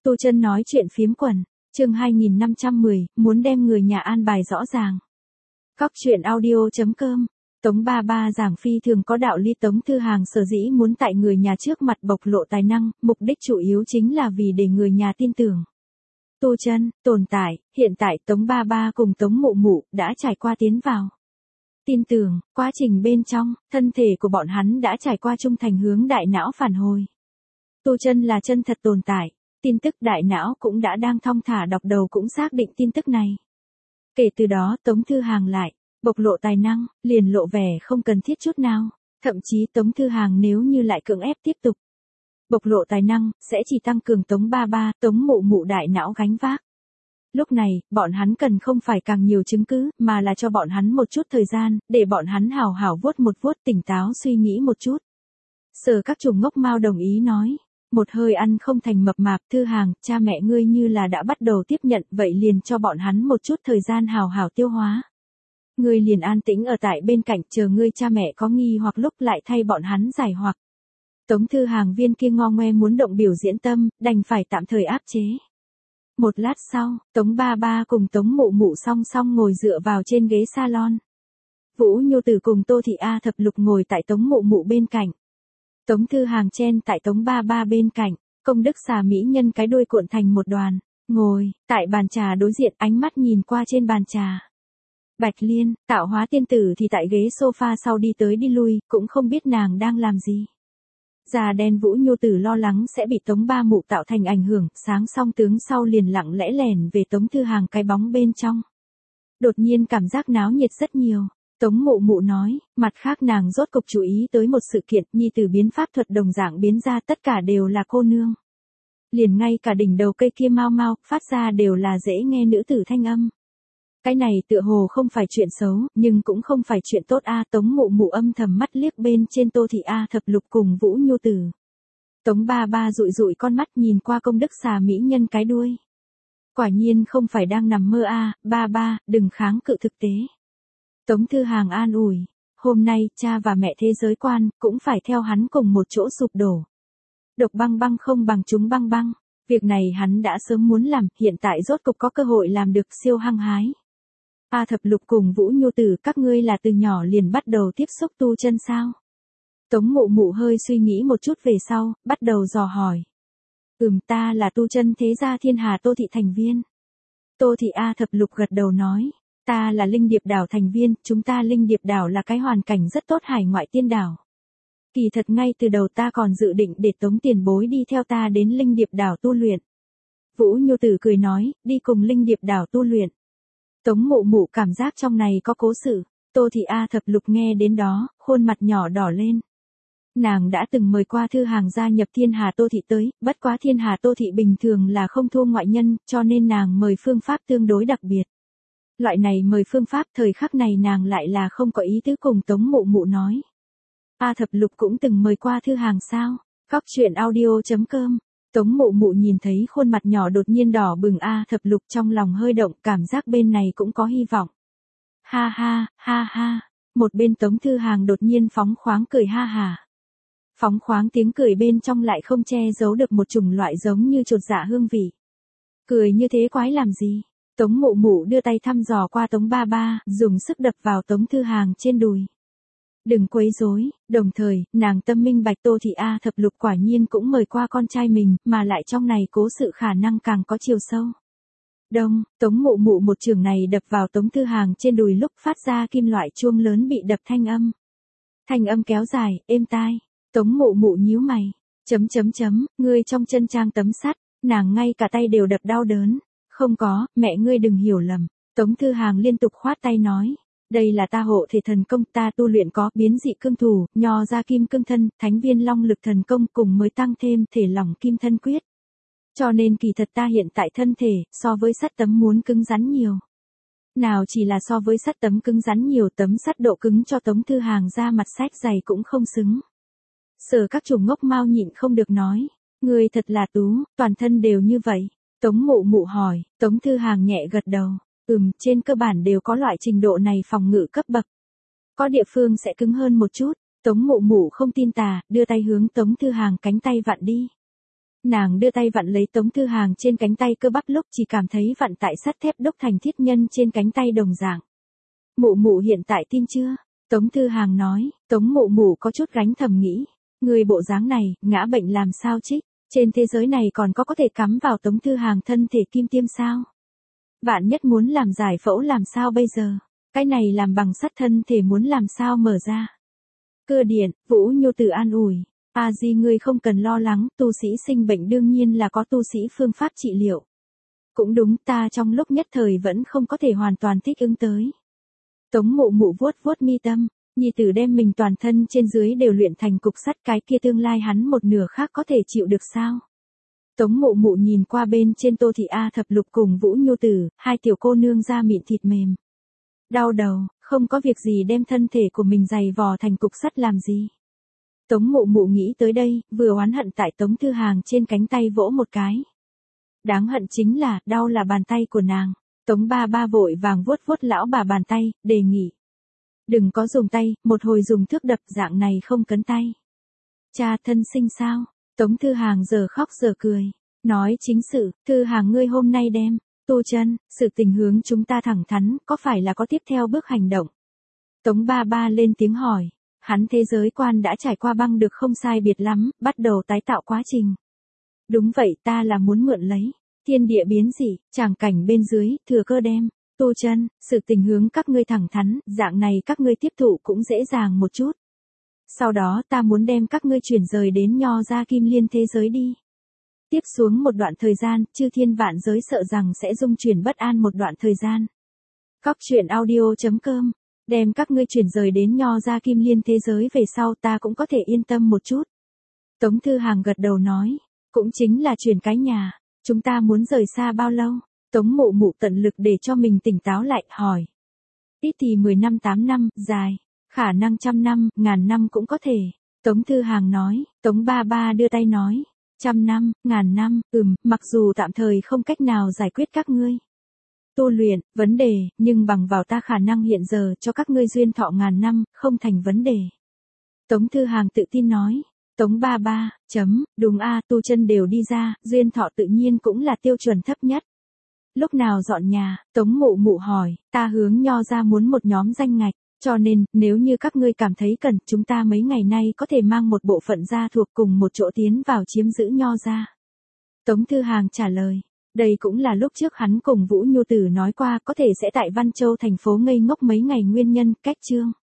Tu Chân nói chuyện phiếm quần, chương 2510, muốn đem người nhà an bài rõ ràng. Cóc truyện audio.com. Tống Ba Ba giảng phi thường có đạo lý. Tống Thư Hàng sở dĩ muốn tại người nhà trước mặt bộc lộ tài năng, mục đích chủ yếu chính là vì để người nhà tin tưởng. Tu Chân tồn tại, hiện tại Tống Ba Ba cùng Tống Mụ Mụ đã trải qua tiến vào. Tin tưởng, quá trình bên trong, thân thể của bọn hắn đã trải qua trung thành hướng đại não phản hồi. Tu Chân là chân thật tồn tại, tin tức đại não cũng đã đang thong thả đọc đầu cũng xác định tin tức này. Kể từ đó Tống Thư Hàng lại bộc lộ tài năng, liền lộ vẻ không cần thiết chút nào, thậm chí Tống Thư Hàng nếu như lại cưỡng ép tiếp tục bộc lộ tài năng, sẽ chỉ tăng cường Tống Ba Ba, Tống Mụ Mụ đại não gánh vác. Lúc này, bọn hắn cần không phải càng nhiều chứng cứ, mà là cho bọn hắn một chút thời gian, để bọn hắn hào hào vuốt một vuốt, tỉnh táo suy nghĩ một chút. Sở Các Trùng ngốc mau đồng ý nói, một hơi ăn không thành mập mạp. Thư Hàng, cha mẹ ngươi như là đã bắt đầu tiếp nhận, vậy liền cho bọn hắn một chút thời gian hào hào tiêu hóa. Ngươi liền an tĩnh ở tại bên cạnh, chờ ngươi cha mẹ có nghi hoặc lúc lại thay bọn hắn giải hoặc. Tống Thư Hàng viên kia ngo ngoe muốn động biểu diễn tâm, đành phải tạm thời áp chế. Một lát sau, Tống Ba Ba cùng Tống Mụ Mụ song song ngồi dựa vào trên ghế salon. Vũ Nhô Tử cùng Tô Thị A Thập Lục ngồi tại Tống Mụ Mụ bên cạnh. Tống Thư Hàng chen tại Tống Ba Ba bên cạnh, Công Đức xà mỹ nhân cái đuôi cuộn thành một đoàn, ngồi tại bàn trà đối diện, ánh mắt nhìn qua trên bàn trà. Bạch Liên, Tạo Hóa tiên tử thì tại ghế sofa sau đi tới đi lui, cũng không biết nàng đang làm gì. Già đen Vũ Nhô Tử lo lắng sẽ bị Tống Ba Mụ tạo thành ảnh hưởng, sáng song tướng sau liền lặng lẽ lẻn về Tống Thư Hàng cái bóng bên trong. Đột nhiên cảm giác náo nhiệt rất nhiều. Tống Mụ Mụ nói, mặt khác nàng rốt cục chú ý tới một sự kiện, nhi tử biến pháp thuật đồng dạng biến ra, tất cả đều là cô nương. Liền ngay cả đỉnh đầu cây kia mau mau, phát ra đều là dễ nghe nữ tử thanh âm. Cái này tựa hồ không phải chuyện xấu, nhưng cũng không phải chuyện tốt a. Tống Mụ Mụ âm thầm mắt liếc bên trên Tô Thị A Thập Lục cùng Vũ Nhô Tử. Tống Ba Ba dụi dụi con mắt nhìn qua Công Đức xà mỹ nhân cái đuôi. Quả nhiên không phải đang nằm mơ a. Ba Ba, đừng kháng cự thực tế. Tống Thư Hàng an ủi, hôm nay cha và mẹ thế giới quan cũng phải theo hắn cùng một chỗ sụp đổ. Độc băng băng không bằng chúng băng băng, việc này hắn đã sớm muốn làm, hiện tại rốt cục có cơ hội làm được, siêu hăng hái. A Thập Lục cùng Vũ Nhô Tử, các ngươi là từ nhỏ liền bắt đầu tiếp xúc tu chân sao? Tống Mụ Mụ hơi suy nghĩ một chút về sau, bắt đầu dò hỏi. Ta là tu chân thế gia Thiên Hà Tô Thị thành viên. Tô Thị A Thập Lục gật đầu nói. Ta là Linh Điệp Đảo thành viên, chúng ta Linh Điệp Đảo là cái hoàn cảnh rất tốt hải ngoại tiên đảo. Kỳ thật ngay từ đầu ta còn dự định để Tống tiền bối đi theo ta đến Linh Điệp Đảo tu luyện. Vũ Nhô Tử cười nói, đi cùng Linh Điệp Đảo tu luyện. Tống Mụ Mụ cảm giác trong này có cố sự. Tô Thị A Thập Lục nghe đến đó, khuôn mặt nhỏ đỏ lên. Nàng đã từng mời qua Thư Hàng gia nhập Thiên Hà Tô Thị tới, bất quá Thiên Hà Tô Thị bình thường là không thu ngoại nhân, cho nên nàng mời phương pháp tương đối đặc biệt. Loại này mời phương pháp thời khắc này nàng lại là không có ý tứ cùng Tống Mụ Mụ nói. A Thập Lục cũng từng mời qua Thư Hàng sao? Cóc truyện audio.com. Tống Mụ Mụ nhìn thấy khuôn mặt nhỏ đột nhiên đỏ bừng A Thập Lục trong lòng hơi động, cảm giác bên này cũng có hy vọng. Ha ha, ha ha. Một bên Tống Thư Hàng đột nhiên phóng khoáng cười ha hà. Phóng khoáng tiếng cười bên trong lại không che giấu được một chủng loại giống như chột dạ hương vị. Cười như thế quái làm gì? Tống Mụ Mụ đưa tay thăm dò qua Tống Ba Ba, dùng sức đập vào Tống Thư Hàng trên đùi. Đừng quấy rối, đồng thời, nàng tâm minh bạch Tô Thị A Thập Lục quả nhiên cũng mời qua con trai mình, mà lại trong này cố sự khả năng càng có chiều sâu. Đông, Tống Mụ Mụ một chưởng này đập vào Tống Thư Hàng trên đùi lúc phát ra kim loại chuông lớn bị đập thanh âm. Thanh âm kéo dài, êm tai. Tống Mụ Mụ nhíu mày. Ngươi trong chân trang tấm sắt, nàng ngay cả tay đều đập đau đớn. Không có, mẹ ngươi đừng hiểu lầm. Tống Thư Hàng liên tục khoát tay nói. Đây là ta hộ thể thần công, ta tu luyện có biến dị cương thủ, nho ra kim cương thân, thánh viên long lực thần công cùng mới tăng thêm thể lỏng kim thân quyết. Cho nên kỳ thật ta hiện tại thân thể, so với sắt tấm muốn cứng rắn nhiều. Nào chỉ là so với sắt tấm cứng rắn nhiều, tấm sắt độ cứng cho Tống Thư Hàng ra mặt sách dày cũng không xứng. Sở Các Trùng ngốc mau nhịn không được nói. Ngươi thật là tú, toàn thân đều như vậy. Tống Mụ Mụ hỏi, Tống Thư Hàng nhẹ gật đầu. Trên cơ bản đều có loại trình độ này phòng ngự cấp bậc. Có địa phương sẽ cứng hơn một chút. Tống Mụ Mụ không tin tà, đưa tay hướng Tống Thư Hàng cánh tay vặn đi. Nàng đưa tay vặn lấy Tống Thư Hàng trên cánh tay cơ bắp lúc chỉ cảm thấy vặn tại sắt thép đúc thành thiết nhân trên cánh tay đồng dạng. Mụ mụ hiện tại tin chưa? Tống Thư Hàng nói, Tống mụ mụ có chút gánh thầm nghĩ. Người bộ dáng này, ngã bệnh làm sao chứ? Trên thế giới này còn có thể cắm vào Tống Thư Hàng thân thể kim tiêm sao? Vạn nhất muốn làm giải phẫu làm sao bây giờ? Cái này làm bằng sắt thân thể muốn làm sao mở ra? Cơ điện, Vũ Nhu Tử an ủi. A Di ngươi không cần lo lắng, tu sĩ sinh bệnh đương nhiên là có tu sĩ phương pháp trị liệu. Cũng đúng, ta trong lúc nhất thời vẫn không có thể hoàn toàn thích ứng tới. Tống mụ mụ vuốt vuốt mi tâm, nhi tử đem mình toàn thân trên dưới đều luyện thành cục sắt, cái kia tương lai hắn một nửa khác có thể chịu được sao? Tống mụ mụ nhìn qua bên trên Tô Thị A Thập Lục cùng Vũ Nhu Tử, hai tiểu cô nương da mịn thịt mềm. Đau đầu, không có việc gì đem thân thể của mình dày vò thành cục sắt làm gì. Tống mụ mụ nghĩ tới đây, vừa oán hận tại Tống Thư Hàng trên cánh tay vỗ một cái. Đáng hận chính là, đau là bàn tay của nàng. Tống ba ba vội vàng vuốt vuốt lão bà bàn tay, đề nghị. Đừng có dùng tay, một hồi dùng thước đập, dạng này không cấn tay. Cha thân sinh sao? Tống Thư Hàng giờ khóc giờ cười. Nói chính sự, Thư Hàng ngươi hôm nay đem, tu chân, sự tình hướng chúng ta thẳng thắn, có phải là có tiếp theo bước hành động? Tống ba ba lên tiếng hỏi. Hắn thế giới quan đã trải qua băng được không sai biệt lắm, bắt đầu tái tạo quá trình. Đúng vậy, ta là muốn mượn lấy. Thiên địa biến dị, tràng cảnh bên dưới, thừa cơ đem, tu chân, sự tình hướng các ngươi thẳng thắn, dạng này các ngươi tiếp thụ cũng dễ dàng một chút. Sau đó ta muốn đem các ngươi chuyển rời đến Nho Gia Kim Liên thế giới đi. Tiếp xuống một đoạn thời gian, chư thiên vạn giới sợ rằng sẽ dung chuyển bất an một đoạn thời gian. Cóc truyện audio.com, đem các ngươi chuyển rời đến Nho Gia Kim Liên thế giới về sau ta cũng có thể yên tâm một chút. Tống Thư Hàng gật đầu nói, cũng chính là chuyển cái nhà. Chúng ta muốn rời xa bao lâu? Tống mụ mụ tận lực để cho mình tỉnh táo lại, hỏi. Ít thì 10 năm 8 năm, dài. Khả năng 100 năm, 1000 năm cũng có thể. Tống Thư Hàng nói, Tống ba ba đưa tay nói. 100 năm, 1000 năm, mặc dù tạm thời không cách nào giải quyết các ngươi tu luyện, vấn đề, nhưng bằng vào ta khả năng hiện giờ cho các ngươi duyên thọ 1000 năm, không thành vấn đề. Tống Thư Hàng tự tin nói. Tống ba ba, đúng a, tu chân đều đi ra, duyên thọ tự nhiên cũng là tiêu chuẩn thấp nhất. Lúc nào dọn nhà, Tống mụ mụ hỏi, ta hướng Nho Gia muốn một nhóm danh ngạch, cho nên, nếu như các ngươi cảm thấy cần, chúng ta mấy ngày nay có thể mang một bộ phận gia thuộc cùng một chỗ tiến vào chiếm giữ Nho Gia. Tống Thư Hàng trả lời, đây cũng là lúc trước hắn cùng Vũ Nhu Tử nói qua có thể sẽ tại Văn Châu thành phố ngây ngốc mấy ngày nguyên nhân, cách chương.